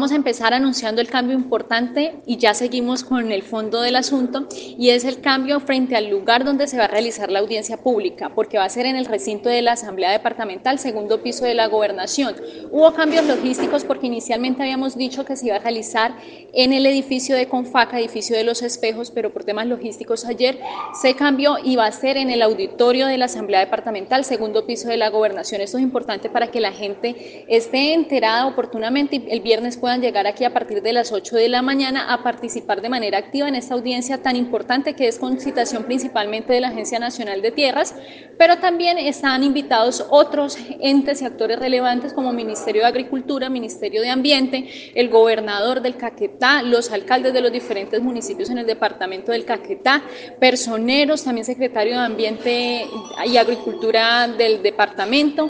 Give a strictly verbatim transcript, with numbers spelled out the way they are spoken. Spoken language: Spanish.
vamos a empezar anunciando el cambio importante y ya seguimos con el fondo del asunto, y es el cambio frente al lugar donde se va a realizar la audiencia pública, porque va a ser en el recinto de la Asamblea Departamental, segundo piso de la Gobernación. Hubo cambios logísticos porque inicialmente habíamos dicho que se iba a realizar en el edificio de Confaca, edificio de los espejos, pero por temas logísticos ayer se cambió y va a ser en el auditorio de la Asamblea Departamental, segundo piso de la Gobernación. Esto es importante para que la gente esté enterada oportunamente y el viernes puedan llegar aquí a partir de las ocho de la mañana a participar de manera activa en esta audiencia tan importante, que es con citación principalmente de la Agencia Nacional de Tierras, pero también están invitados otros entes y actores relevantes como Ministerio de Agricultura, Ministerio de Ambiente, el gobernador del Caquetá, los alcaldes de los diferentes municipios en el departamento del Caquetá, personeros, también secretario de Ambiente y Agricultura del departamento.